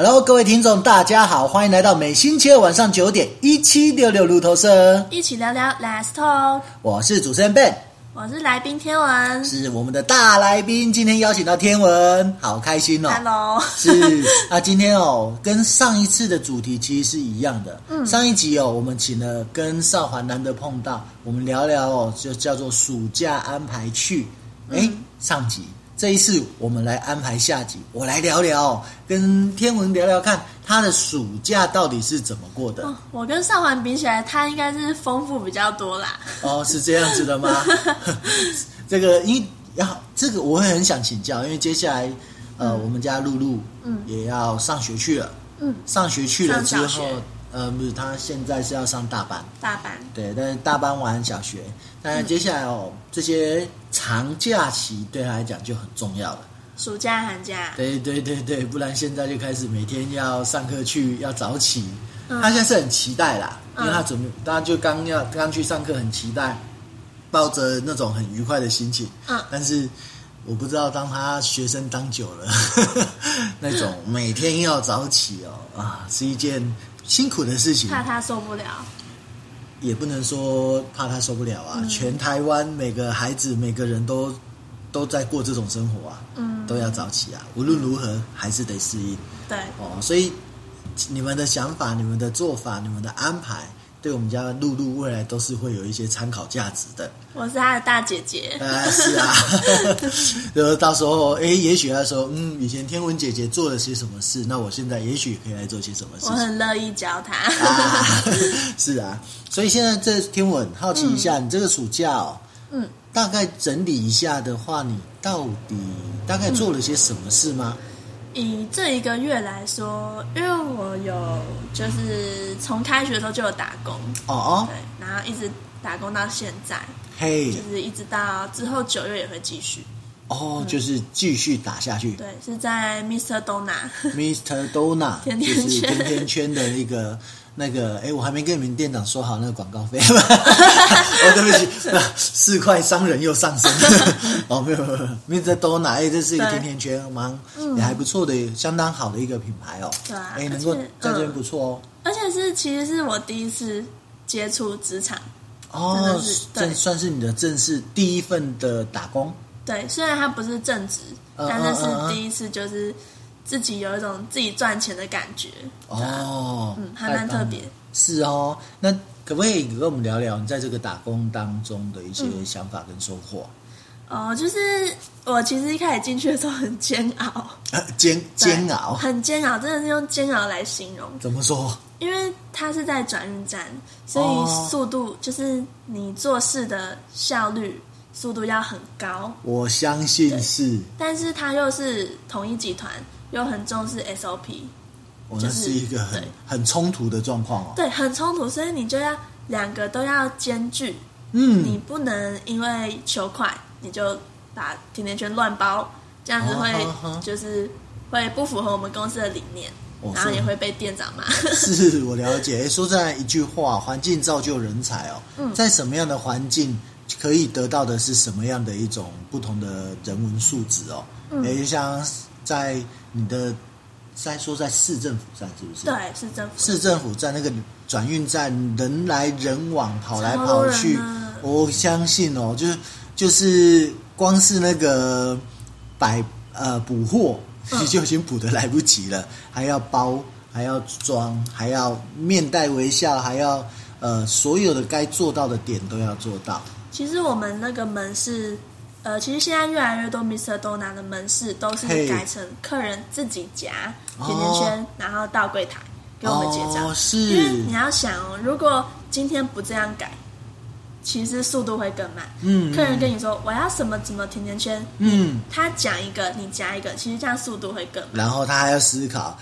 Hello， 各位听众，大家好，欢迎来到每星期二晚上9点1766路透社， 一起聊聊 Last Talk。 我是主持人 Ben， 我是来宾天文， 是我们的大来宾，今天邀请到天文，好开心哦。 Hello， 是今天跟上一次的主题其实是一样的。上一集我们请了跟少环难得碰到，我们聊聊就叫做暑假安排去。上集。这一次我们来安排下集，我来聊聊，跟天文聊聊看他的暑假到底是怎么过的。 我跟少环比起来，他应该是丰富比较多啦。 是这样子的吗？这个这个我会很想请教，因为接下来我们家露露也要上学去了。上学去了之后，不是，他现在是要上大班。大班。对，但是大班完小学，但接下来这些长假期对他来讲就很重要了。 暑假、寒假。对， 不然现在就开始每天要上课去，要早起。他现在是很期待啦，因为他就刚去上课，很期待，抱着那种很愉快的心情。但是我不知道，当他学生当久了，那种每天要早起是一件辛苦的事情， 怕他受不了， 也不能说怕他受不了啊。全台湾每个孩子、每个人都在过这种生活啊，都要早起啊，无论如何还是得适应。 对， 所以你们的想法、你们的做法、你们的安排，对我们家露露未来都是会有一些参考价值的。 我是她的大姐姐。 是啊，到时候也许他说，以前天文姐姐做了些什么事，那我现在也许可以来做些什么事情。 我很乐意教她。 是啊，所以现在这天文好奇一下，你这个暑假大概整理一下的话，你到底大概做了些什么事吗？ 以这1个月来说，因为我有就是从开学的时候就有打工对，然后一直打工到现在，就是一直到之后9月也会继续。 就是继续打下去。 对，是在 Mr. Donut 就是甜甜圈的那个我还没跟你们店长说好那个广告费。对不起，4块商人又上升。没有 Mr. Donut 这是一个甜甜圈，也还不错的，相当好的一个品牌对啊，能够在这边不错而且其实是我第一次接触职场。 这算是你的正式第一份的打工。 对，虽然它不是正职，但是是第一次，就是自己有一种自己赚钱的感觉。还蛮特别。是那可不可以跟我们聊聊你在这个打工当中的一些想法跟收获？ 就是我其实一开始进去的时候很煎熬。 煎熬， 很煎熬，真的是用煎熬来形容。 怎么说？ 因为它是在转运站，所以速度就是你做事的效率。速度要很高，我相信是， 但是它又是统一集团，又很重视 SOP， 那是一个很冲突的状况对，很冲突，所以你就要2个都要兼具。你不能因为求快，你就把甜甜圈乱包，这样子就是会不符合我们公司的理念，然后也会被店长骂。是， 我了解。说在一句话，环境造就人才在什么样的环境可以得到的是什么样的一种不同的人文素质就像在你的在市政府站是不是？ 对，市政府站那个转运站，人来人往，跑来跑去，我相信就是光是那个补货就已经补得来不及了，还要包，还要装，还要面带微笑，还要所有的该做到的点都要做到。 其实我们那个门市，其实现在越来越多 Mr. Donut 的门市都是改成客人自己夹甜甜圈，然后到柜台给我们结账。是，因为你要想如果今天不这样改，其实速度会更慢。客人跟你说我要什么甜甜圈，他讲一个你夹一个，其实这样速度会更慢。 然后他还要思考，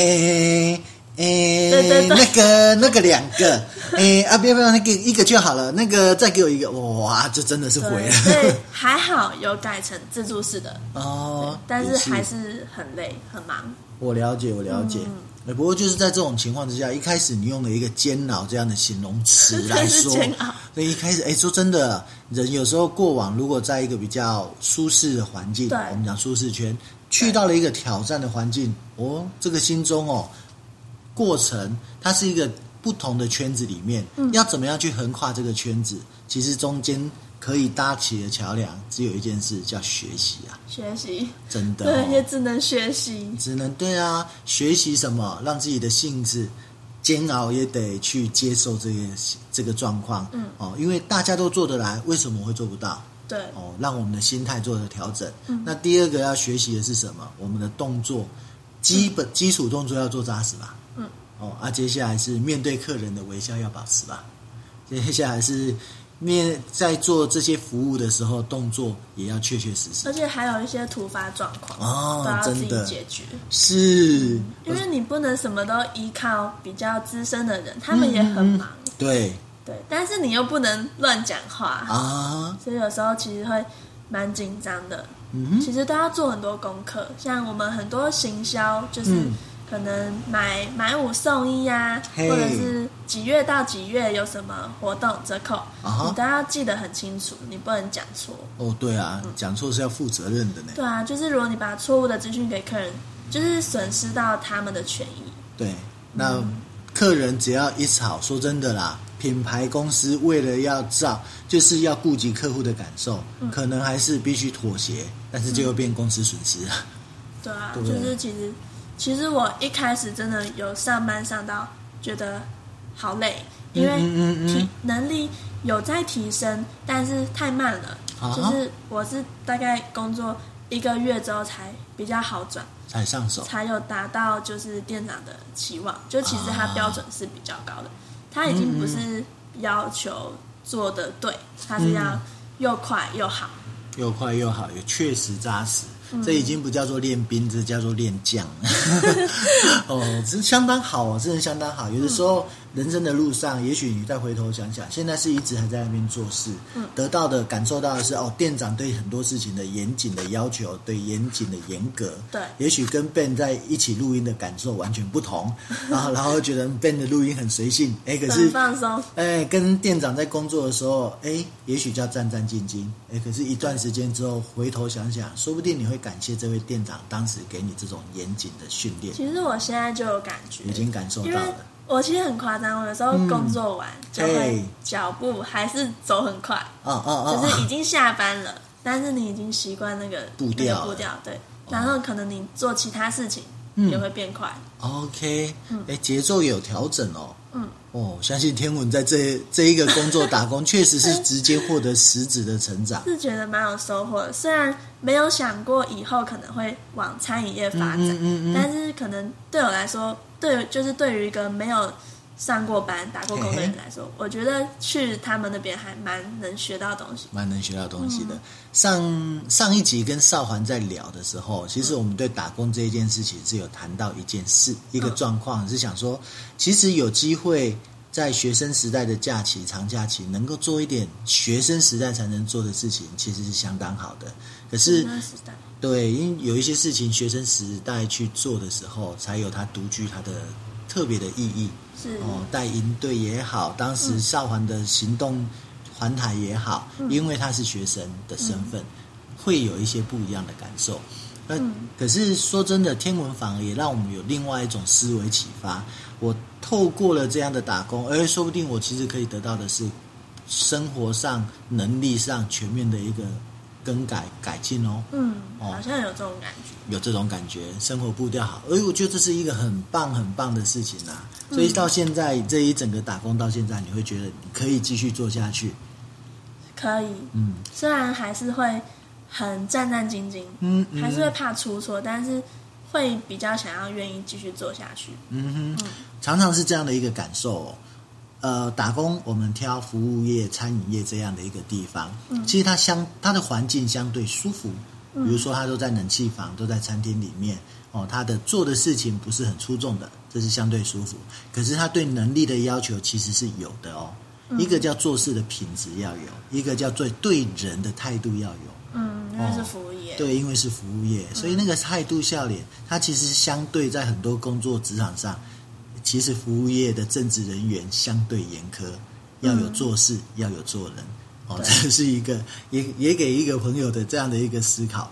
对， 那个2个，不要，那个1个就好了，那个再给我1个，哇，这真的是毁了。 对，还好有改成自助式的但是还是很累很忙。 我了解。不过就是在这种情况之下，一开始你用了一个煎熬这样的形容词来说，所以一开始说真的，人有时候过往如果在一个比较舒适的环境，我们讲舒适圈， 去到了一个挑战的环境，这个心中过程它是一个不同的圈子里面，要怎么样去横跨这个圈子？其实中间可以搭起的桥梁只有一件事，叫学习啊！学习，真的， 对，也只能学习， 对啊，学习什么？让自己的性子煎熬也得去接受这个状况，因为大家都做得来，为什么会做不到？ 对， 让我们的心态做了调整。那第二个要学习的是什么？我们的动作，基础动作要做扎实吧。接下来是面对客人的微笑要保持吧。接下来是在做这些服务的时候，动作也要确确实实。 而且还有一些突发状况都要自己解决。 是， 因为你不能什么都依靠比较资深的人，他们也很忙。 对， 但是你又不能乱讲话所以有时候其实会蛮紧张的。其实都要做很多功课，像我们很多行销就是可能买5送1啊，或者是几月到几月有什么活动折扣，你都要记得很清楚，你不能讲错。 对啊，讲错是要负责任的呢。 对啊，就是如果你把错误的资讯给客人，就是损失到他们的权益。 对，那客人只要一吵，说真的啦，品牌公司为了就是要顾及客户的感受，可能还是必须妥协，但是就会变公司损失了。 对啊，对就是其实我一开始真的有上班上到觉得好累，因为能力有在提升，但是太慢了。就是我是大概工作1个月之后才比较好转， 才上手， 才有达到就是店长的期望。就其实他标准是比较高的，他已经不是要求做的对，他是要又快又好， 又快又好，也确实扎实。这已经不叫做练兵，这叫做练将。这相当好真的相当好。有的时候人生的路上，也许你再回头想想，现在是一直还在那边做事，得到的感受到的是店长对很多事情的严谨的要求，对严谨的严格。对，也许跟 Ben 在一起录音的感受完全不同。然后觉得 Ben 的录音很随性，可是很放松。 跟店长在工作的时候，也许叫战战兢兢。可是一段时间之后回头想想，说不定你会感谢这位店长当时给你这种严谨的训练。 其实我现在就有感觉， 已经感受到了。 我其实很夸张，我有时候工作完就会脚步还是走很快，就是已经下班了，但是你已经习惯那个步调，对。然后可能你做其他事情也会变快。 OK，节奏有调整相信天文在这一个工作打工，确实是直接获得实质的成长， 是觉得蛮有收获的。虽然没有想过以后可能会往餐饮业发展，但是可能对我来说，就是对于一个没有上过班打过工的人来说，我觉得去他们那边还蛮能学到东西， 的。上一集跟少环在聊的时候，其实我们对打工这一件事情是有谈到一件事，一个状况是想说，其实有机会在学生时代的假期、长假期，能够做一点学生时代才能做的事情，其实是相当好的。可是，对，因为有一些事情学生时代去做的时候，才有它独具它的特别的意义。带营队也好，当时少环的行动环台也好，因为他是学生的身份，会有一些不一样的感受。可是说真的，天文反而也让我们有另外一种思维启发。我透过了这样的打工，说不定我其实可以得到的是生活上、能力上全面的一个更改进好像有这种感觉， 有这种感觉，生活步调好，我觉得这是一个很棒很棒的事情啊。所以到现在这一整个打工到现在，你会觉得你可以继续做下去？ 可以，虽然还是会很战战兢兢，还是会怕出错，但是会比较想要愿意继续做下去。 常常是这样的一个感受打工我们挑服务业、餐饮业这样的一个地方，其实它的环境相对舒服，比如说它都在冷气房，都在餐厅里面它的做的事情不是很出众的，这是相对舒服。可是它对能力的要求其实是有的一个叫做事的品质要有，一个叫做对人的态度要有。 因为是服务业， 对，因为是服务业，所以那个态度笑脸，它其实相对在很多工作职场上，其实服务业的正职人员相对严苛，要有做事，要有做人。这是一个也给一个朋友的这样的一个思考啦。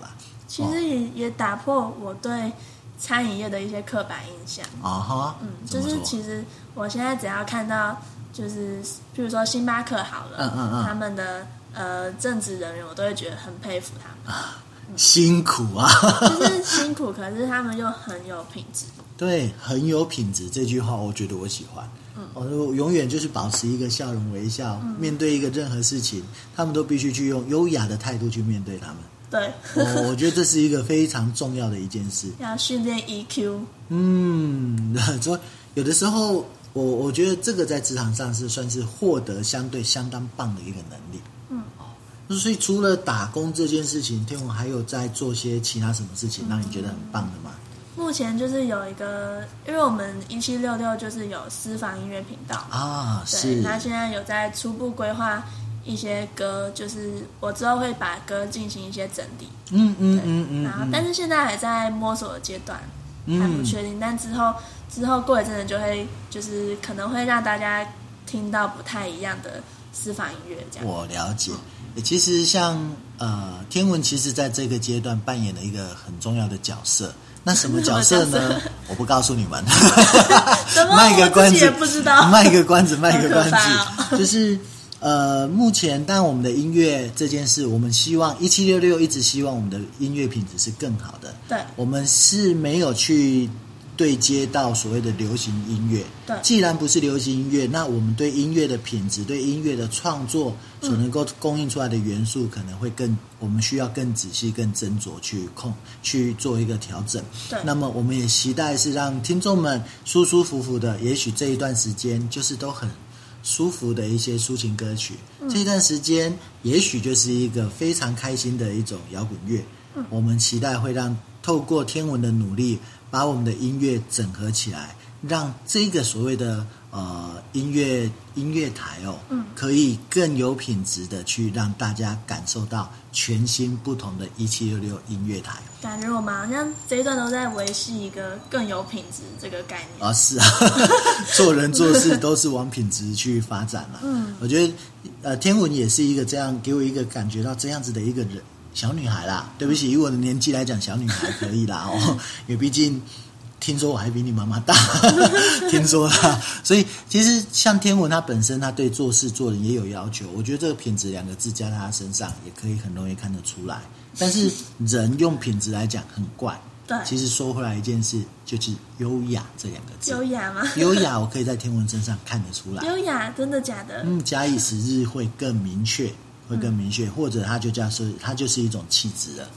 其实也打破我对餐饮业的一些刻板印象就是其实我现在只要看到就是譬如说星巴克好了，他们的正职人员我都会觉得很佩服他们辛苦啊就是辛苦，可是他们又很有品质。 对，很有品质这句话我觉得我喜欢我永远就是保持一个笑容微笑面对一个任何事情他们都必须去用优雅的态度去面对他们。 对我觉得这是一个非常重要的一件事， 要训练 EQ。 所以有的时候我觉得这个在职场上是算是获得相当棒的一个能力。所以除了打工这件事情，天文还有在做些其他什么事情让你觉得很棒的吗？ 目前就是有一个，因为我们1766就是有私房音乐频道是，那现在有在初步规划一些歌，就是我之后会把歌进行一些整理。然后但是现在还在摸索的阶段，还不确定。但之后过一阵子就会，就是可能会让大家听到不太一样的私房音乐这样。 我了解。其实像天文，其实在这个阶段扮演了一个很重要的角色。那什么角色呢？我不告诉你们。卖个关子，我自己也不知道。卖个关子。就是目前当然我们的音乐这件事，我们希望1766一直希望我们的音乐品质是更好的。 对， 我们是没有去对接到所谓的流行音乐。 对， 既然不是流行音乐，那我们对音乐的品质、对音乐的创作所能够供应出来的元素，可能会我们需要更仔细、更斟酌去做一个调整。 对， 那么我们也期待是让听众们舒舒服服的，也许这一段时间就是都很舒服的一些抒情歌曲。这一段时间也许就是一个非常开心的一种摇滚乐。我们期待会让透过天文的努力，把我们的音乐整合起来，让这个所谓的音乐台可以更有品质的去让大家感受到全新不同的1766音乐台。 感觉我们好像这一段都在维系一个更有品质这个概念是啊做人做事都是往品质去发展了。我觉得天文也是一个这样给我一个感觉到这样子的一个人。小女孩啦，对不起，以我的年纪来讲，小女孩可以啦因为毕竟听说我还比你妈妈大，听说啦，所以其实像天文，她本身她对做事做人也有要求，我觉得这个品质2个字加在她身上，也可以很容易看得出来。但是人用品质来讲很怪， 对， 其实说回来一件事，就是优雅这2个字。 优雅吗？ 优雅，我可以在天文身上看得出来。 优雅，真的假的？ 假以时日会更明确。或者它就是一种气质了。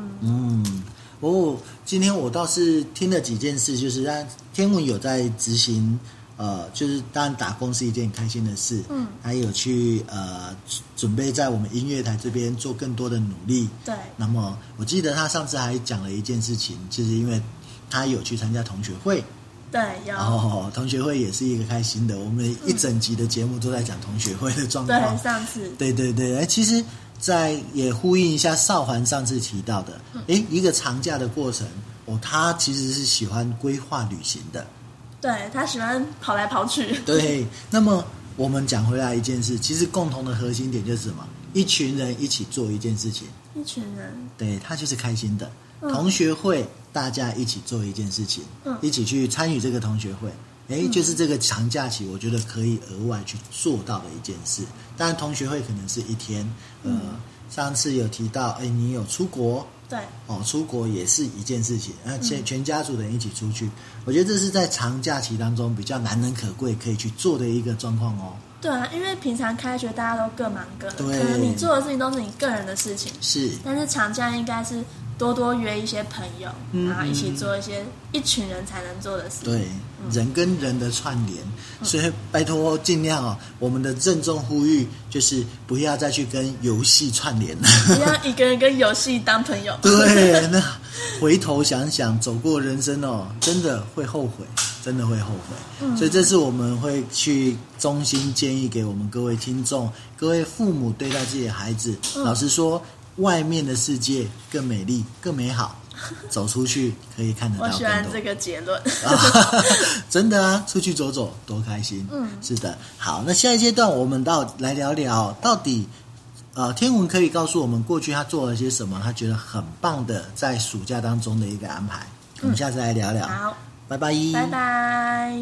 今天我倒是听了几件事，就是让天文有在执行，就是当然打工是一件开心的事，还有去准备在我们音乐台这边做更多的努力。 对。 那么我记得他上次还讲了一件事情，就是因为他有去参加同学会。 对，有同学会也是一个开心的，我们一整集的节目都在讲同学会的状况。 对，上次对，其实也呼应一下少环上次提到的，一个长假的过程，他其实是喜欢规划旅行的。 对，他喜欢跑来跑去。 对，那么我们讲回来一件事，其实共同的核心点就是什么？一群人一起做一件事情。 一群人， 对，他就是开心的。同学会大家一起做一件事情，一起去参与这个同学会，就是这个长假期我觉得可以额外去做到的一件事。当然同学会可能是1天，上次有提到你有出国， 对， 出国也是一件事情，全家族的人一起出去，我觉得这是在长假期当中比较难能可贵可以去做的一个状况对啊，因为平常开学大家都各忙各的， 对， 可能你做的事情都是你个人的事情， 是， 但是长假应该是多约一些朋友，然后一起做一群人才能做的事。 对，人跟人的串联，所以拜托尽量我们的郑重呼吁就是不要再去跟游戏串联了， 不要一个人跟游戏当朋友。 对，那回头想想，走过人生真的会后悔，真的会后悔。所以这是我们会去衷心建议给我们各位听众、各位父母对待自己的孩子。老实说，外面的世界更美丽、更美好，走出去可以看得到更多。 我喜欢这个结论。 真的啊，出去走走多开心。是的。好，那下一阶段我们来聊聊到底天文可以告诉我们过去他做了些什么，他觉得很棒的在暑假当中的一个安排。我们下次来聊聊。 好， 拜拜， 拜拜。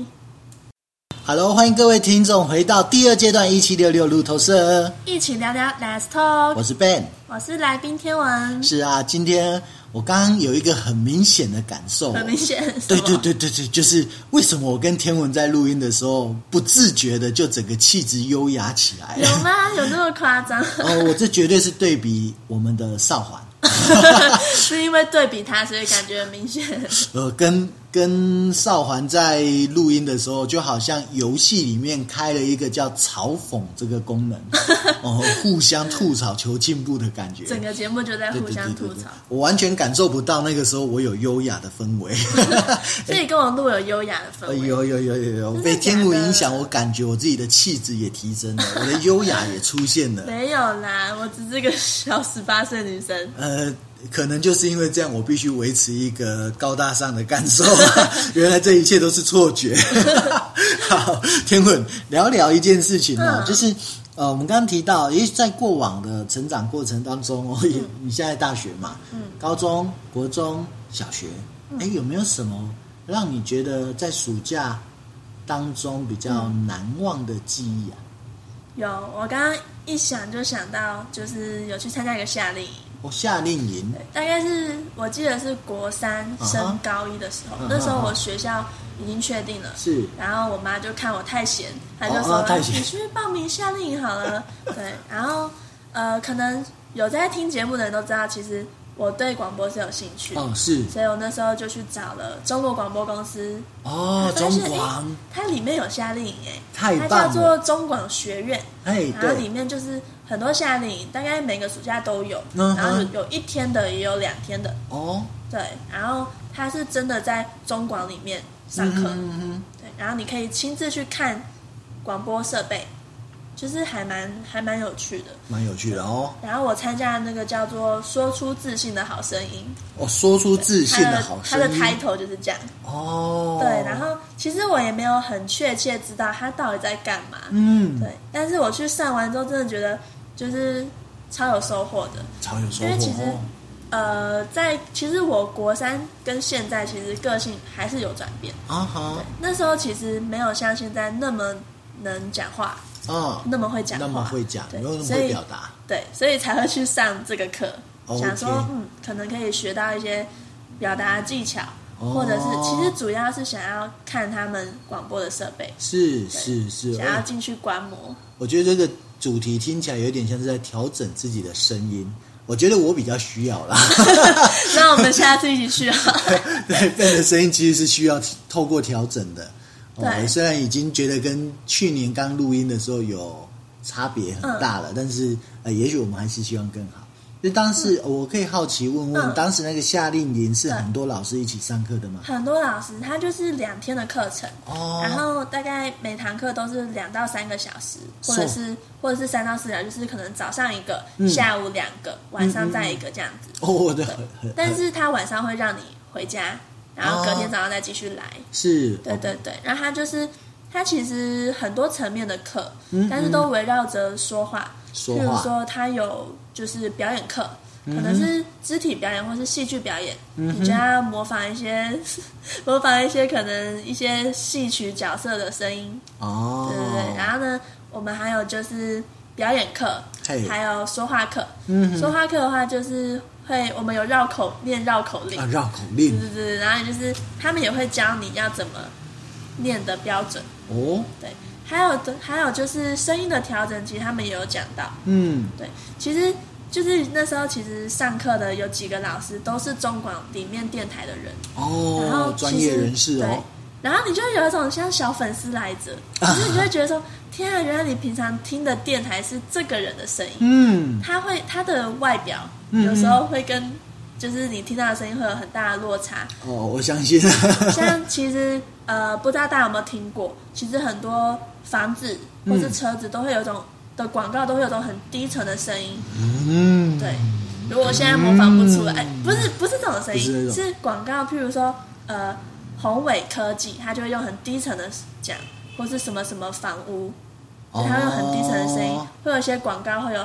Hello， 欢迎各位听众回到第二阶段1766路透社， 一起聊聊 Let's Talk。 我是 Ben， 我是来宾天文。 是啊，今天我刚刚有一个很明显的感受， 很明显， 对，就是为什么我跟天文在录音的时候，不自觉的就整个气质优雅起来？ 有吗？有这么夸张？ 我这绝对是对比我们的少环。 是因为对比他，所以感觉很明显。 跟少环在录音的时候，就好像游戏里面开了一个叫嘲讽这个功能，互相吐槽求进步的感觉。 整个节目就在互相吐槽。对， 我完全感受不到那个时候我有优雅的氛围。 所以跟我录有优雅的氛围。 有，被天文影响，我感觉我自己的气质也提升了，我的优雅也出现了。 没有啦，我只是个小18岁女生。 可能就是因为这样，我必须维持一个高大上的感受。原来这一切都是错觉。好，天文聊聊一件事情哦，就是我们刚刚提到，也在过往的成长过程当中哦，你现在大学嘛，高中、国中小学，有没有什么让你觉得在暑假当中比较难忘的记忆啊？ 有，我刚刚一想就想到，就是有去参加一个夏令营。 夏令营大概是我记得是国3升高1的时候，那时候我学校已经确定了， 是， 然后我妈就看我太闲，她就说你去报名夏令营好了。对，然后可能有在听节目的人都知道，其实我对广播是有兴趣是， 所以我那时候就去找了中国广播公司中广， 它里面有夏令营太棒了， 它叫做中广学院，然后对， 里面就是很多夏令营，大概每个暑假都有，然后有1天的，也有2天的对，然后它是真的在中广里面上课，对，然后你可以亲自去看广播设备。就是还蛮有趣的， 蛮有趣的哦。 然后我参加的那个叫做"说出自信的好声音"， 说出自信的好声音， 它的 title 就是这样对，然后其实我也没有很确切知道它到底在干嘛，对，但是我去上完之后，真的觉得就是超有收获的，因为其实其实我国3跟现在其实个性还是有转变对，那时候其实没有像现在那么能讲话。那么会讲话， 那么会讲， 对， 那么会表达， 对，所以才会去上这个课，想说可能可以学到一些表达技巧，或者是其实主要是想要看他们广播的设备，是，想要进去观摩。 我觉得这个主题听起来有点像是在调整自己的声音，我觉得我比较需要啦。 那我们下次一起去好了。 对，Ben的声音其实是需要透过调整的。虽然已经觉得跟去年刚录音的时候有差别很大了，但是也许我们还是希望更好。就当时我可以好奇问问，当时那个夏令营是很多老师一起上课的吗？ 很多老师，他就是2天的课程，然后大概每堂课都是2到3个小时，或者是3到4小时，就是可能早上1个，下午2个，晚上再1个这样子。但是他晚上会让你回家。然后隔天早上再继续来， 是， 对，然后它其实很多层面的课，但是都围绕着说话。譬如说，它有就是表演课，可能是肢体表演或是戏剧表演，你就要模仿一些可能一些戏曲角色的声音。对。然后呢，我们还有就是表演课，还有说话课。说话课的话就是我们有绕口令， 绕口令， 对，然后就是他们也会教你要怎么念的标准对，还有就是声音的调整，其实他们也有讲到，对，其实就是那时候其实上课的有几个老师都是中广里面电台的人然后专业人士对，然后你就会有一种像小粉丝来着，就是你就会觉得说，天啊，原来你平常听的电台是这个人的声音，他的外表有时候会跟就是你听到的声音会有很大的落差我相信。 像其实不知道大家有没有听过，其实很多房子或是车子都会有一种的广告，都会有一种很低沉的声音对，如果我现在模仿不出来，不是这种声音，是广告，譬如说宏伟科技，它就会用很低沉的讲，或是什么什么房屋，所以它用很低沉的声音，会有一些广告会有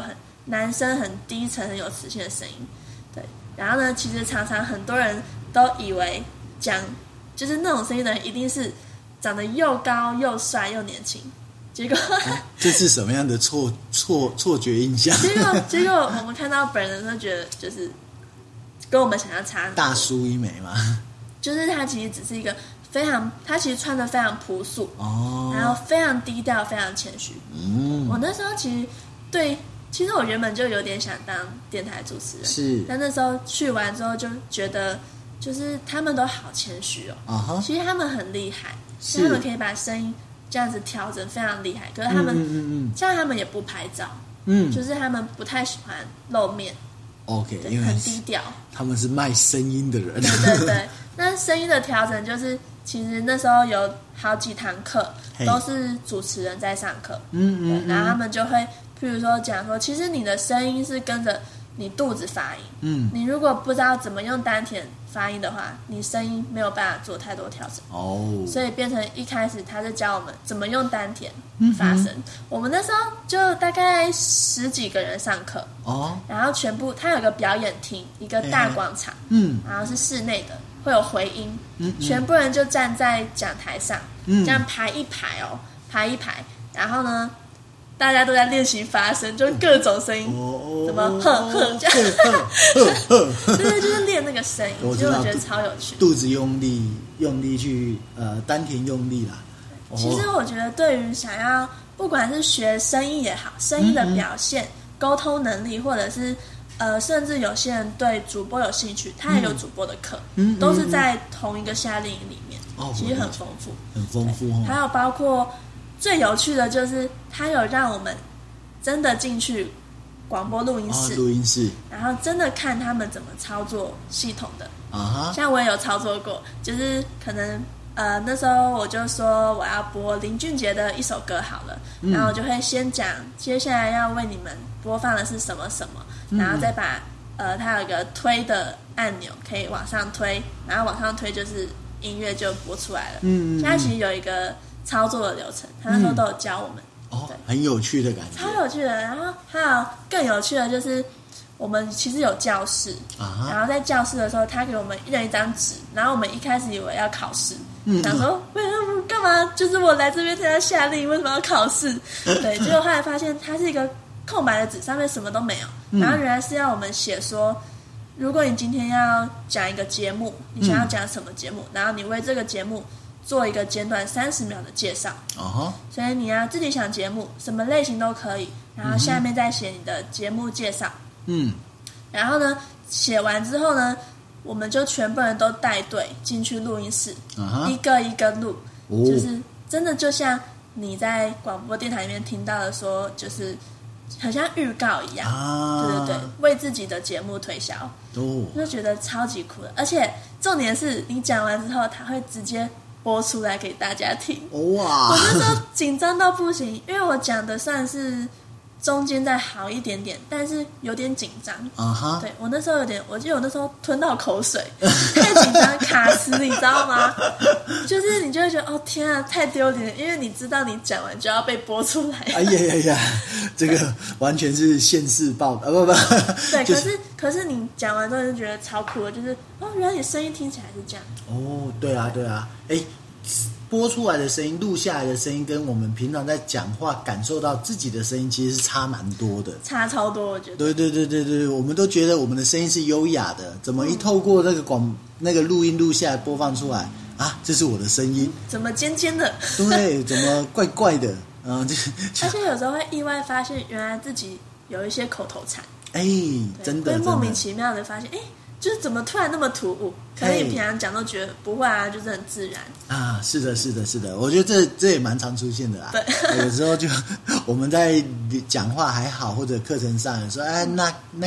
男生很低沉很有磁性的声音，对。然后呢，其实常常很多人都以为就是那种声音的人一定是长得又高又帅又年轻，结果这是什么样的错觉印象？ 结果我们看到本人都觉得就是跟我们想象差很多。 大叔一枚嘛，就是他其实只是一个他其实穿得非常朴素然后非常低调非常谦虚。我那时候其实我原本就有点想当电台主持人， 是， 但那时候去完之后就觉得就是他们都好谦虚其实他们很厉害，他们可以把声音这样子调整非常厉害，可是他们像他们也不拍照，就是他们不太喜欢露面 ，OK， 因为很低调， 他们是卖声音的人， 对。那声音的调整就是其实那时候有好几堂课都是主持人在上课，然后他们就会譬如说讲说，其实你的声音是跟着你肚子发音，你如果不知道怎么用丹田发音的话，你声音没有办法做太多调整所以变成一开始他就教我们怎么用丹田发声。我们那时候就大概10几个人上课然后全部他有个表演厅，一个大广场，然后是室内的，会有回音，全部人就站在讲台上，这样排一排排一排，然后呢大家都在练习发声，就各种声音，什么呵这样，对，就是练那个声音，其实我觉得超有趣。 肚子用力去丹田用力啦。 其实我觉得对于想要不管是学声音也好，声音的表现、沟通能力，或者是甚至有些人对主播有兴趣，他也有主播的课，都是在同一个夏令营里面，其实很丰富， 很丰富还有包括最有趣的就是他有让我们真的进去广播录音室，然后真的看他们怎么操作系统的像我也有操作过，就是可能那时候我就说我要播林俊杰的一首歌好了，然后我就会先讲接下来要为你们播放的是什么什么，然后再把它有一个推的按钮可以往上推，然后往上推就是音乐就播出来了。现在其实有一个操作的流程，他那时候都有教我们很有趣的感觉， 超有趣的。然后还有更有趣的就是我们其实有教室然后在教室的时候他给我们一人一张纸，然后我们一开始以为要考试，想说干嘛，就是我来这边参加夏令营为什么要考试对，结果后来发现它是一个空白的纸，上面什么都没有，然后原来是要我们写说如果你今天要讲一个节目，你想要讲什么节目，然后你为这个节目做一个简短30秒的介绍所以你要自己想节目什么类型都可以，然后下面再写你的节目介绍然后呢写完之后呢，我们就全部人都带队进去录音室一个一个录就是真的就像你在广播电台里面听到的说，就是很像预告一样对，为自己的节目推销就觉得超级酷的。而且重点是你讲完之后他会直接播出来给大家听哇！ 我那时候紧张到不行，因为我讲的算是中间再好一点点，但是有点紧张对，我那时候我记得我那时候吞到口水太紧张卡词你知道吗？就是你就会觉得天啊太丢脸了，因为你知道你讲完就要被播出来哎呀这个完全是现世报不对可是你讲完之后就觉得超酷的，就是原来你声音听起来是这样对啊播出来的声音录下来的声音跟我们平常在讲话感受到自己的声音其实是差蛮多的， 差超多我觉得对，我们都觉得我们的声音是优雅的，怎么一透过那个录音录下来播放出来这是我的声音怎么尖尖的对，怎么怪怪的而且有时候会意外发现原来自己有一些口头禅真的会莫名其妙的发现就是怎么突然那么突兀，可能你平常讲都觉得不会就是很自然是的，我觉得这也蛮常出现的啦对有时候就我们在讲话还好，或者课程上有时候那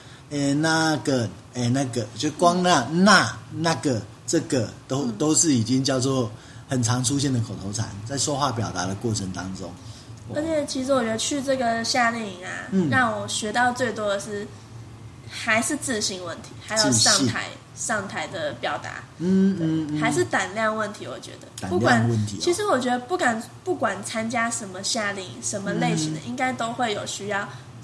个就光那个这个都是已经叫做很常出现的口头禅，在说话表达的过程当中。 而且其实我觉得去这个夏令营让我学到最多的是还是自信问题，还有上台的表达还是胆量问题。我觉得不管其实我觉得不管参加什么夏令营什么类型的应该都会有需要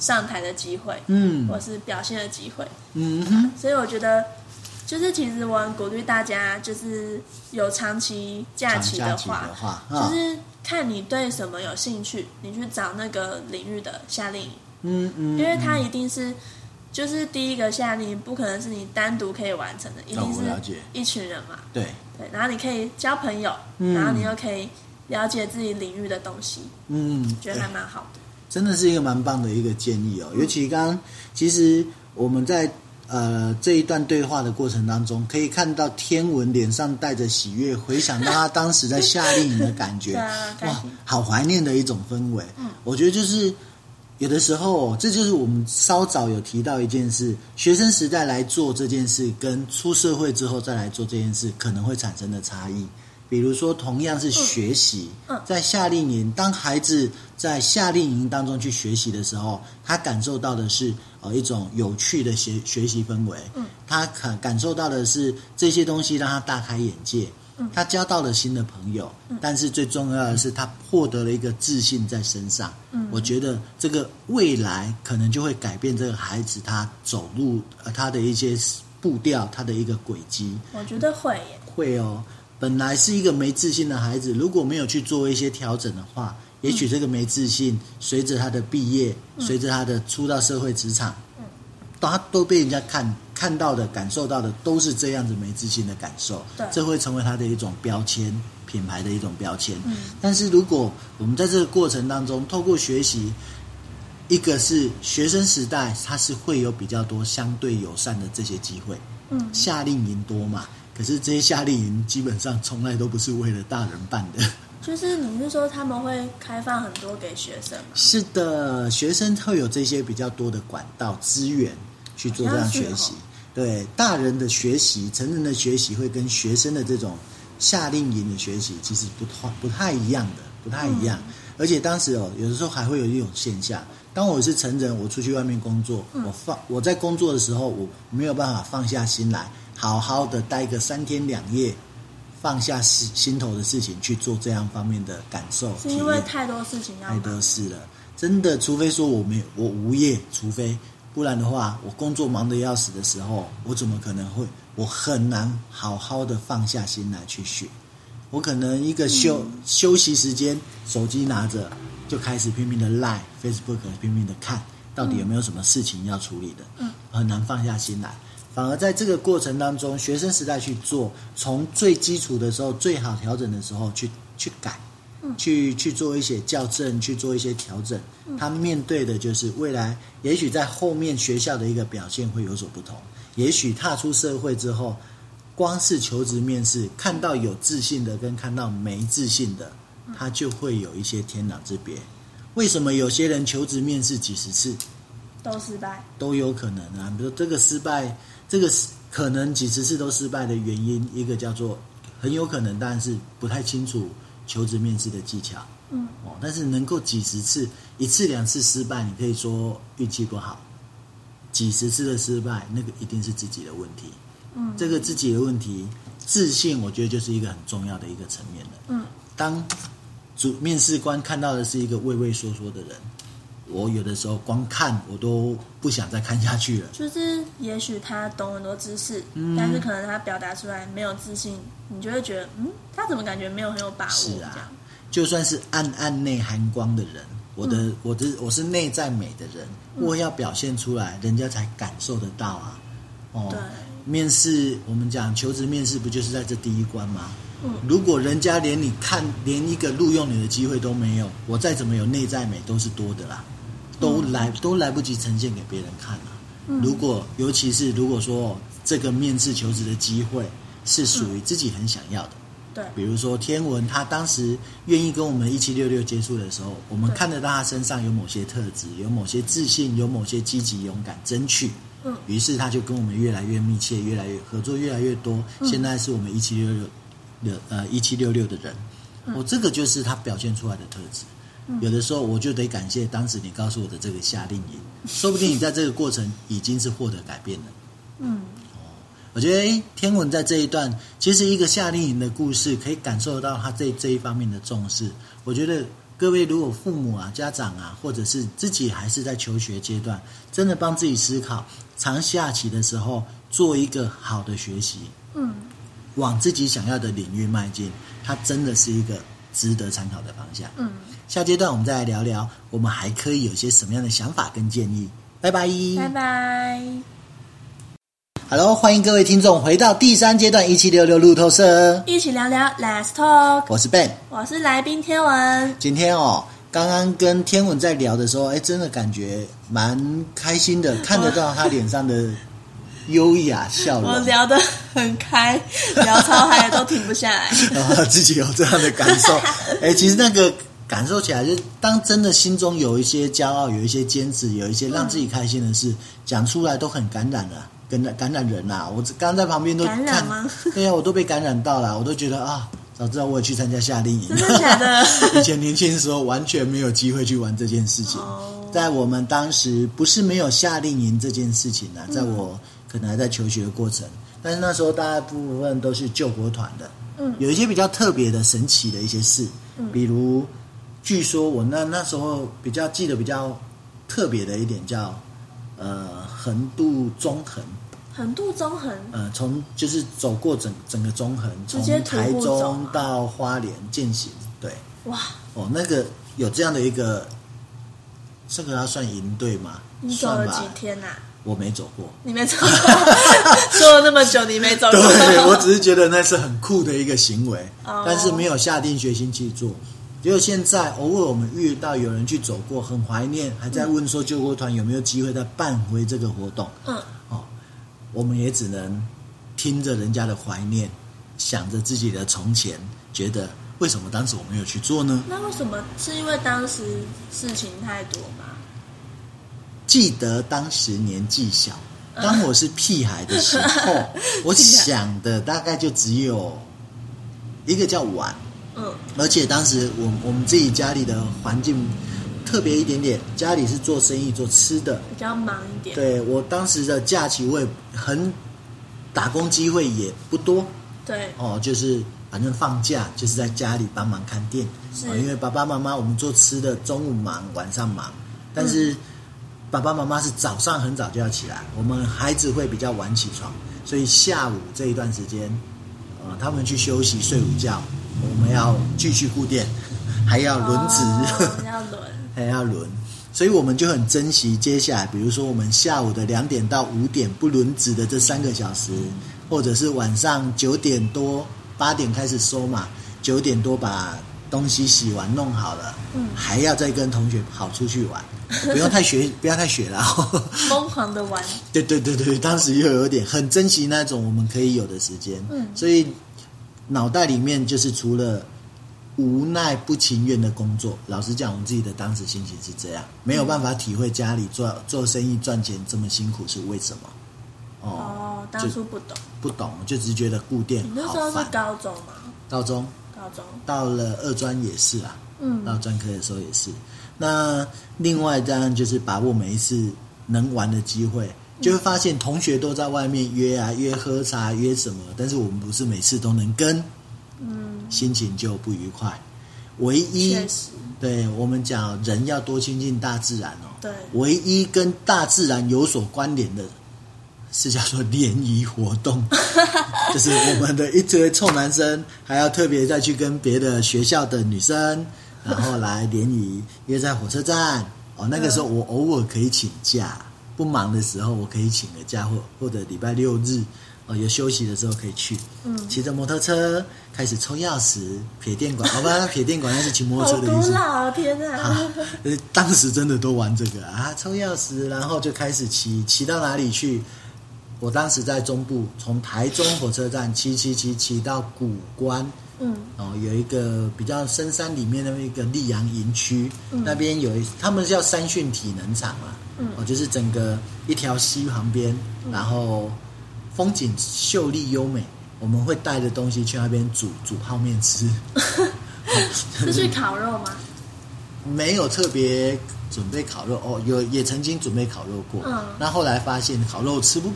上台的机会，或是表现的机会，所以我觉得就是其实我很鼓励大家，就是有长期假期的话，就是看你对什么有兴趣，你去找那个领域的夏令营，因为它一定是就是第一个夏令营不可能是你单独可以完成的，一定是一群人嘛， 对， 然后你可以交朋友，然后你又可以了解自己领域的东西，觉得还蛮好的。 真的是一个蛮棒的一个建议哦，尤其刚刚其实我们在这一段对话的过程当中，可以看到天文脸上带着喜悦，回想到他当时在夏令营的感觉，哇，好怀念的一种氛围。我觉得就是有的时候，这就是我们稍早有提到一件事，学生时代来做这件事，跟出社会之后再来做这件事，可能会产生的差异。比如说同样是学习，在夏令营，当孩子在夏令营当中去学习的时候，他感受到的是一种有趣的学习氛围，他感受到的是这些东西让他大开眼界，他交到了新的朋友，但是最重要的是他获得了一个自信在身上。我觉得这个未来可能就会改变这个孩子他走路他的一些步调，他的一个轨迹。 我觉得会耶， 会哦。本来是一个没自信的孩子，如果没有去做一些调整的话，也许这个没自信随着他的毕业，随着他的出到社会职场，他都被人家看到的感受到的都是这样子没自信的感受，这会成为他的一种标签，品牌的一种标签。但是如果我们在这个过程当中透过学习，一个是学生时代他是会有比较多相对友善的这些机会，夏令营多嘛，可是这些夏令营基本上从来都不是为了大人办的。 就是你是说他们会开放很多给学生吗？ 是的，学生会有这些比较多的管道资源去做这样学习。对，大人的学习，成人的学习会跟学生的这种夏令营的学习其实不太一样的，不太一样。而且当时有的时候还会有一种现象，当我是成人，我出去外面工作，我在工作的时候，我没有办法放下心来，好好的待个3天2夜，放下心头的事情去做这样方面的感受。 是因为太多事情要忙， 太多事了，真的，除非说我无业，不然的话，我工作忙得要死的时候，我怎么可能会？我很难好好的放下心来去学。我可能一个休息时间，手机拿着就开始拼命的 Line、Facebook 拼命的看，到底有没有什么事情要处理的，很难放下心来。反而在这个过程当中，学生时代去做，从最基础的时候、最好调整的时候去改，去做一些校正，去做一些调整。他面对的就是未来，也许在后面学校的一个表现会有所不同，也许踏出社会之后，光是求职面试，看到有自信的跟看到没自信的，他就会有一些天壤之别。为什么有些人求职面试几十次都失败？ 都有可能啊。比如这个失败，这个可能几十次都失败的原因，一个叫做很有可能，当然是不太清楚求职面试的技巧。但是能够几十次，1次2次失败，你可以说运气不好。几十次的失败，那个一定是自己的问题。这个自己的问题，自信，我觉得就是一个很重要的一个层面了。当面试官看到的是一个畏畏缩缩的人，我有的时候光看我都不想再看下去了。 就是也许他懂很多知识，但是可能他表达出来没有自信，你就会觉得他怎么感觉没有很有把握？ 是啊，就算是暗内含光的人，我是内在美的人，我要表现出来，人家才感受得到啊。 对， 面试我们讲求职面试，不就是在这第一关吗？如果人家连一个录用你的机会都没有，我再怎么有内在美都是多的啦，都来不及呈现给别人看啦。尤其是如果说这个面试求职的机会是属于自己很想要的， 对， 比如说天文，他当时愿意跟我们1766接触的时候，我们看得到他身上有某些特质，有某些自信，有某些积极勇敢争取。于是他就跟我们越来越密切，越来越合作，越来越多。现在是我们1766的人，这个就是他表现出来的特质。有的时候我就得感谢当时你告诉我的这个夏令营，说不定你在这个过程已经是获得改变了。我觉得天文在这一段，其实一个夏令营的故事，可以感受到他这一方面的重视。我觉得各位如果父母啊、家长啊，或者是自己还是在求学阶段，真的帮自己思考，常下棋的时候做一个好的学习，往自己想要的领域迈进，它真的是一个值得参考的方向。下阶段我们再来聊聊，我们还可以有些什么样的想法跟建议。拜拜， 拜拜。 Hello， 欢迎各位听众回到第3阶段1766路透社， 一起聊聊 Let's Talk。 我是 Ben， 我是来宾天文。 今天刚刚跟天文在聊的时候，真的感觉蛮开心的，看得到他脸上的优雅笑容。 我聊得很开，聊超嗨都停不下来。 自己有这样的感受。其实那个感受起来，就是当真的心中有一些骄傲，有一些坚持，有一些让自己开心的事，讲出来都很感染了。感染人啦！我刚刚在旁边都感染吗？ 对啊，我都被感染到了，我都觉得早知道我也去参加夏令营。 真的假的？ 以前年轻的时候完全没有机会去玩这件事情。在我们当时不是没有夏令营这件事情啊，在我可能还在求学的过程，但是那时候大部分都是救国团的。有一些比较特别的、神奇的一些事，比如据说我那时候比较记得比较特别的一点叫横渡中横。 横渡中横， 从就是走过整个中横，从台中到花莲践行，对，哇，那个有这样的一个，这个要算营队吗？ 你走了几天啊？ 我没走过， 你没走过，说了那么久你没走过， 对，我只是觉得那是很酷的一个行为，但是没有下定决心去做。结果现在偶尔我们遇到有人去走过，很怀念，还在问说救国团有没有机会再办回这个活动，我们也只能听着人家的怀念，想着自己的从前，觉得为什么当时我没有去做呢？ 那为什么？是因为当时事情太多吗？ 记得当时年纪小，当我是屁孩的时候，我想的大概就只有一个叫玩。而且当时我们自己家里的环境特别一点点，家里是做生意做吃的， 比较忙一点。对， 我当时的假期我也打工机会也不多。 对， 就是反正放假就是在家里帮忙看店。因为爸爸妈妈我们做吃的，中午忙，晚上忙。但是爸爸妈妈是早上很早就要起来，我们孩子会比较晚起床，所以下午这一段时间，他们去休息睡午觉，我们要继续顾店，还要轮值，还要轮，所以我们就很珍惜接下来，比如说我们下午的2点到5点不轮值的这3个小时，或者是晚上9点多8点开始收嘛，9点多把东西洗完弄好了，还要再跟同学跑出去玩，不要太学了， 疯狂的玩。 对，当时又有点很珍惜那种我们可以有的时间，所以脑袋里面就是除了无奈不情愿的工作，老实讲我们自己的当时心情是这样，没有办法体会家里做生意赚钱这么辛苦是为什么。 当初不懂， 就只是觉得顾店好烦。 你那时候是高中吗？ 高中到了2专也是啊，到专科的时候也是。那另外当然就是把握每一次能玩的机会，就会发现同学都在外面约喝茶约什么，但是我们不是每次都能跟，心情就不愉快。唯一对我们讲人要多亲近大自然对， 唯一跟大自然有所关联的是叫做联谊活动，就是我们的一堆臭男生还要特别再去跟别的学校的女生，然后来联谊，约在火车站。那个时候我偶尔可以请假，不忙的时候我可以请个假，或者礼拜6日有休息的时候可以去，骑着摩托车开始抽钥匙，撇电管，撇电管那是骑摩托车的意思。 好古老，天哪！ 当时真的都玩这个抽钥匙，然后就开始骑到哪里去？我当时在中部，从台中火车站骑到古关，有一个比较深山里面的一个溧阳营区，那边他们叫三训体能场嘛，就是整个一条溪旁边，然后风景秀丽优美，我们会带着东西去那边煮泡面吃。 是去烤肉吗？ 没有特别准备烤肉也曾经准备烤肉过，那后来发现烤肉吃不饱，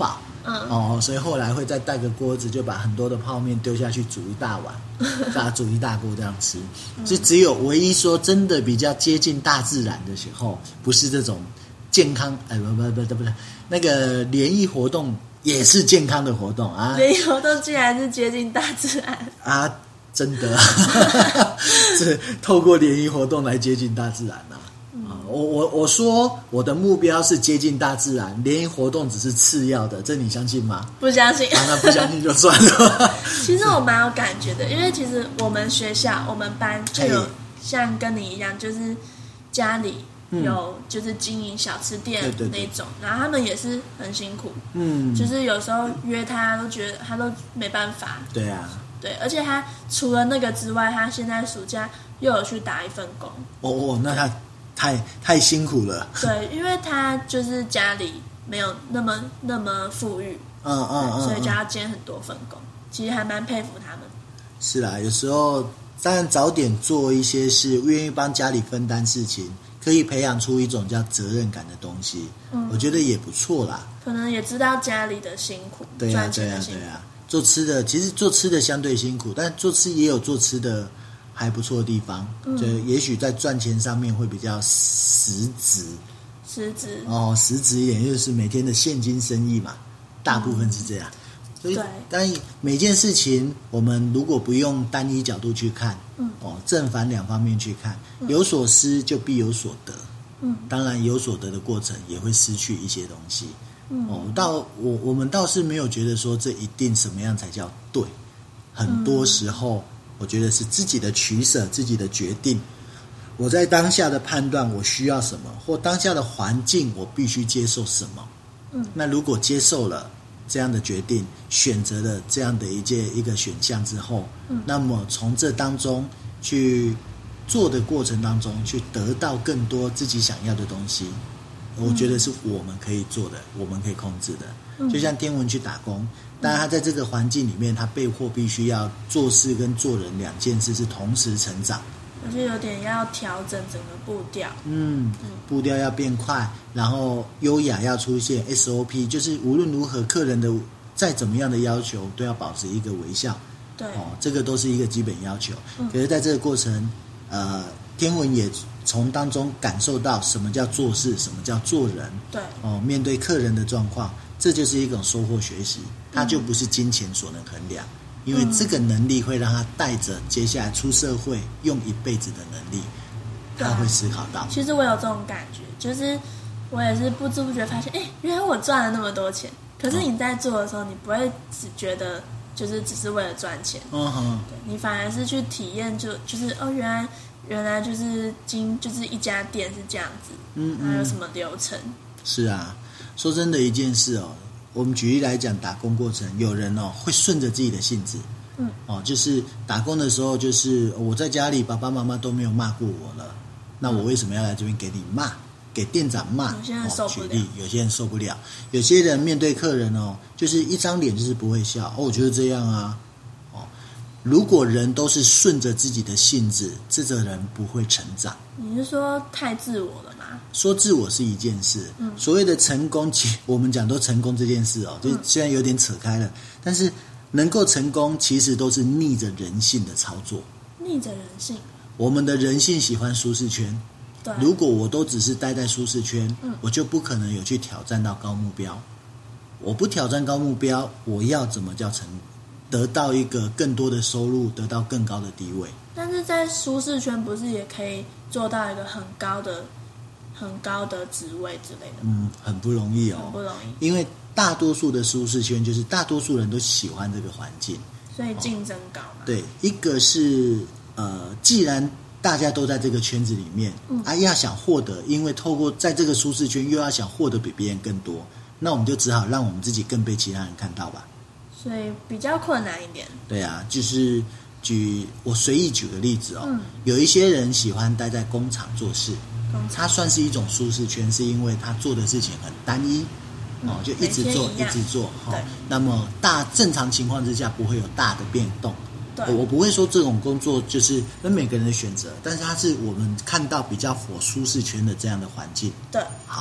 所以后来会再带个锅子，就把很多的泡面丢下去煮一大碗，大家煮一大锅这样吃。就只有唯一说真的比较接近大自然的时候，不是这种健康，不是那个联谊活动也是健康的活动啊。 联谊活动竟然是接近大自然啊！真的，是透过联谊活动来接近大自然啊。我说我的目标是接近大自然，联谊活动只是次要的，这你相信吗？ 不相信。 那不相信就算了。 其实我蛮有感觉的，因为其实我们学校我们班就有像跟你一样，就是家里有就是经营小吃店那种，然后他们也是很辛苦，就是有时候约他都觉得他都没办法。 对啊。 对，而且他除了那个之外，他现在暑假又有去打一份工。 那他太辛苦了。 对，因为他就是家里没有那么富裕，所以就要兼很多份工。其实还蛮佩服他们。 是啦，有时候当然早点做一些事，愿意帮家里分担事情，可以培养出一种叫责任感的东西。我觉得也不错啦。 可能也知道家里的辛苦，赚钱的辛苦。 做吃的其实做吃的相对辛苦，但做吃也有做吃的还不错的地方，就也许在赚钱上面会比较实质一点，就是每天的现金生意嘛，大部分是这样。所以当然每件事情我们如果不用单一角度去看，正反两方面去看，有所失就必有所得。当然有所得的过程也会失去一些东西。我们倒是没有觉得说这一定什么样才叫对，很多时候我觉得是自己的取舍，自己的决定。我在当下的判断我需要什么，或当下的环境我必须接受什么。那如果接受了这样的决定，选择了这样的一个选项之后，那么从这当中去做的过程当中，去得到更多自己想要的东西。我觉得是我们可以做的，我们可以控制的。就像天文去打工，当然他在这个环境里面，他被迫必须要做事跟做人两件事是同时成长。 我觉得有点要调整整个步调。 步调要变快，然后优雅要出现 SOP， 就是无论如何客人的再怎么样的要求都要保持一个微笑。 对， 这个都是一个基本要求。可是在这个过程，天文也从当中感受到什么叫做事，什么叫做人。 对， 面对客人的状况，这就是一种收获学习，它就不是金钱所能衡量，因为这个能力会让他带着接下来出社会用一辈子的能力，他会思考到。 其实我有这种感觉，就是我也是不知不觉发现，原来我赚了那么多钱。可是你在做的时候，你不会只觉得就是只是为了赚钱，对，你反而是去体验，就是原来就是一家店是这样子，还有什么流程？是啊，说真的一件事我们举例来讲，打工过程，有人会顺着自己的性子，就是打工的时候，就是我在家里爸爸妈妈都没有骂过我了，那我为什么要来这边给你骂，给店长骂？ 有些人受不了， 举例，有些人受不了，有些人面对客人就是一张脸就是不会笑，我觉得这样啊。如果人都是顺着自己的性子，这个人不会成长。 你是说太自我了吗？ 说自我是一件事，所谓的成功，我们讲都成功这件事就虽然有点扯开了，但是能够成功，其实都是逆着人性的操作。 逆着人性， 我们的人性喜欢舒适圈。对，如果我都只是待在舒适圈，我就不可能有去挑战到高目标。我不挑战高目标，我要怎么叫成功？得到一个更多的收入，得到更高的地位。 但是在舒适圈不是也可以做到一个很高的职位之类的？ 很不容易很不容易。 因为大多数的舒适圈就是大多数人都喜欢这个环境， 所以竞争高嘛。 对，一个是既然大家都在这个圈子里面，要想获得，因为透过在这个舒适圈又要想获得比别人更多，那我们就只好让我们自己更被其他人看到吧。 所以比较困难一点。 对啊，就是我随意举个例子有一些人喜欢待在工厂做事，他算是一种舒适圈，是因为他做的事情很单一，就一直做一直做那么正常情况之下不会有大的变动。我不会说这种工作就是跟每个人的选择，但是它是我们看到比较符合舒适圈的这样的环境。 对， 好，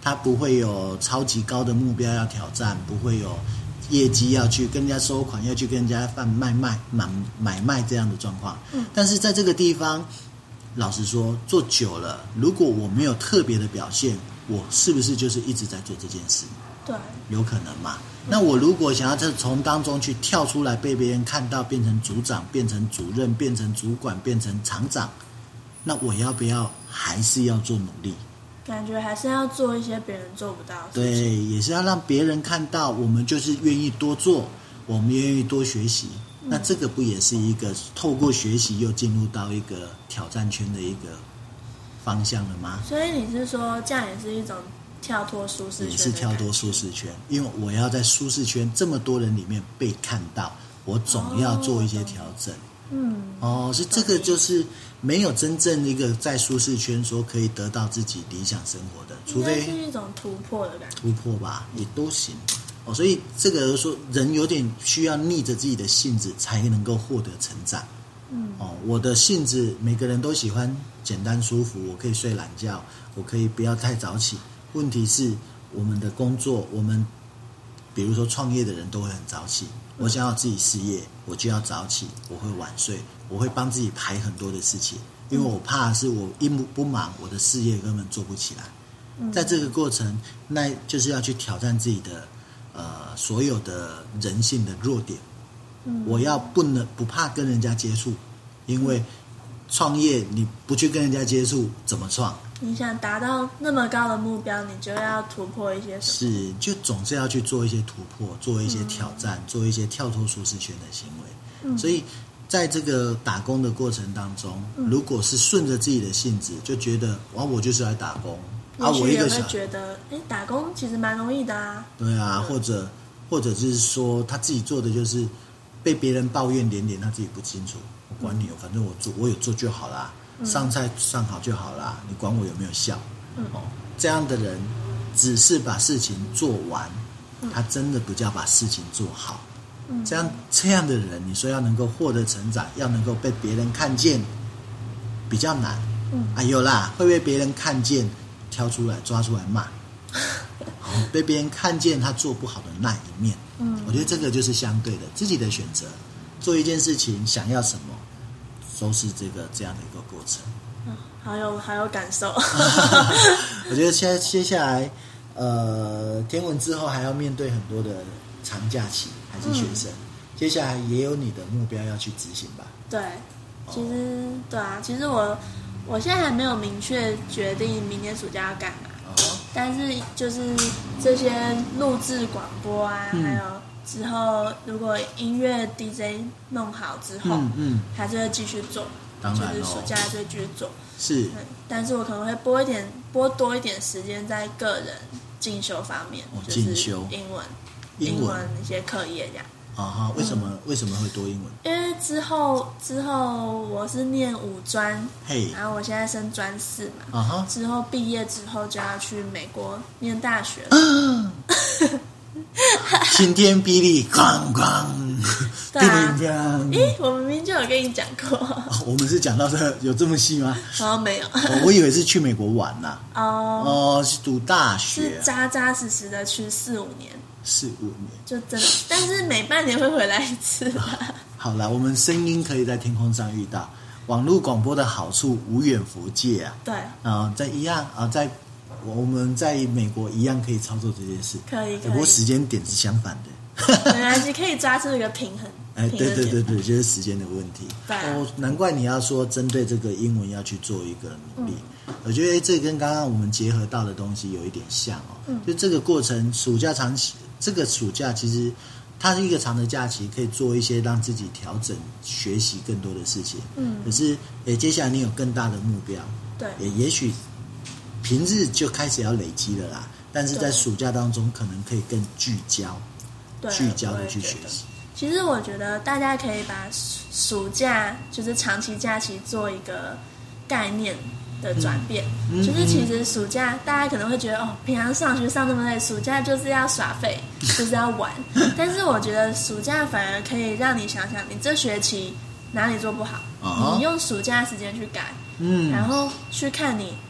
他不会有超级高的目标要挑战，不会有业绩要去跟人家收款，要去跟人家买卖这样的状况。但是在这个地方，老实说，做久了，如果我没有特别的表现，我是不是就是一直在做这件事？ 对， 有可能嘛。那我如果想要从当中去跳出来，被别人看到，变成组长，变成主任，变成主管，变成厂长，那我要不要还是要做努力？ 感觉还是要做一些别人做不到的事情。 对，也是要让别人看到我们就是愿意多做，我们愿意多学习。那这个不也是一个透过学习又进入到一个挑战圈的一个方向了吗？ 所以你是说这样也是一种跳脱舒适圈？ 也是跳脱舒适圈，因为我要在舒适圈这么多人里面被看到，我总要做一些调整。是这个就是没有真正一个在舒适圈说可以得到自己理想生活的，除非是一种突破的感觉。 突破吧，也都行。所以这个说人有点需要逆着自己的性子才能够获得成长。我的性子每个人都喜欢简单舒服，我可以睡懒觉，我可以不要太早起。问题是我们的工作，我们比如说创业的人都会很早起。我想要自己事业，我就要早起，我会晚睡，我会帮自己排很多的事情，因为我怕是我一不忙，我的事业根本做不起来。在这个过程，那就是要去挑战自己的所有的人性的弱点。我要不怕跟人家接触，因为创业你不去跟人家接触怎么创？ 你想达到那么高的目标，你就要突破一些什么？ 是，就总是要去做一些突破，做一些挑战，做一些跳脱舒适圈的行为。所以在这个打工的过程当中，如果是顺着自己的性子，就觉得我就是来打工啊，我一个会觉得打工其实蛮容易的啊。对啊，或者是说他自己做的就是被别人抱怨连连，他自己不清楚，我管你，反正我有做就好啦。上菜上好就好啦，你管我有没有效？这样的人只是把事情做完，他真的不叫把事情做好。这样的人，你说要能够获得成长，要能够被别人看见，比较难。有啦，会被别人看见，挑出来抓出来骂。被别人看见他做不好的那一面。我觉得这个就是相对的，自己的选择，做一件事情想要什么。都是这样的一个过程。 好有感受。 我觉得接下来天文之后还要面对很多的长假期，还是学生，接下来也有你的目标要去执行吧？ 对，其实我现在还没有明确决定明年暑假要干嘛。但是就是这些录制广播啊，还有之后如果音乐 DJ 弄好之后，还是会继续做，就是暑假就会继续做。 是， 但是我可能会拨多一点时间在个人进修方面， 进修英文一些课业这样。 为什么会多英文？ 因为之后我是念5专，然后我现在升专4嘛，之后毕业之后就要去美国念大学了。 晴天霹雳，咣咣！ 对啊，我明明就有跟你讲过。 我们是讲到有这么细吗？ 好像没有。 我以为是去美国玩啦。是读大学， 是扎扎实实的去4-5年。 4-5年就真的，但是每半年会回来一次啦。 好啦，我们声音可以在天空上遇到，网络广播的好处无远弗届啊。 对在一样在我们在美国一样可以操作这件事， 可以。 不过时间点是相反的， 没关系，可以抓出一个平衡。 对，就是时间的问题。难怪你要说针对这个英文要去做一个努力。我觉得这跟刚刚我们结合到的东西有一点像就这个过程，这个暑假其实它是一个长的假期，可以做一些让自己调整、学习更多的事情。可是接下来你有更大的目标， 对， 也许平日就开始要累积了啦，但是在暑假当中可能可以更聚焦的去学习。 其实我觉得大家可以把暑假就是长期假期做一个概念的转变，就是其实暑假大家可能会觉得平常上学上那么累，暑假就是要耍废，就是要玩。但是我觉得暑假反而可以让你想想，你这学期哪里做不好，你用暑假时间去改，然后去看你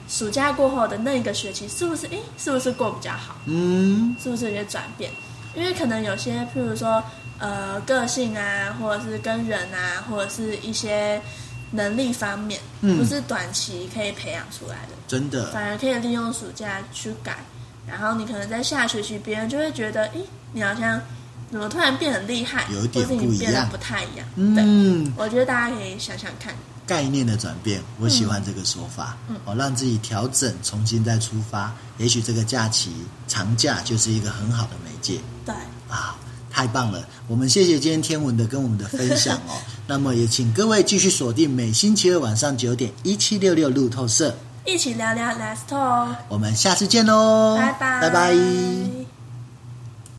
暑假过后的那一个学期是不是过比较好？是不是有些转变？因为可能有些譬如说个性啊，或者是跟人啊，或者是一些能力方面，不是短期可以培养出来的， 真的， 反而可以利用暑假去改。然后你可能在下学期，别人就会觉得，你好像怎么突然变很厉害， 有点不一样，或是你变得不太一样。对，我觉得大家可以想想看。 概念的转变，我喜欢这个说法。让自己调整，重新再出发。也许这个假期长假就是一个很好的媒介。 对啊，太棒了！我们谢谢今天天文的跟我们的分享哦。那么也请各位继续锁定每星期二晚上9点1766路透社， 一起聊聊 Let's Talk。 我们下次见喽， 拜拜， 拜拜。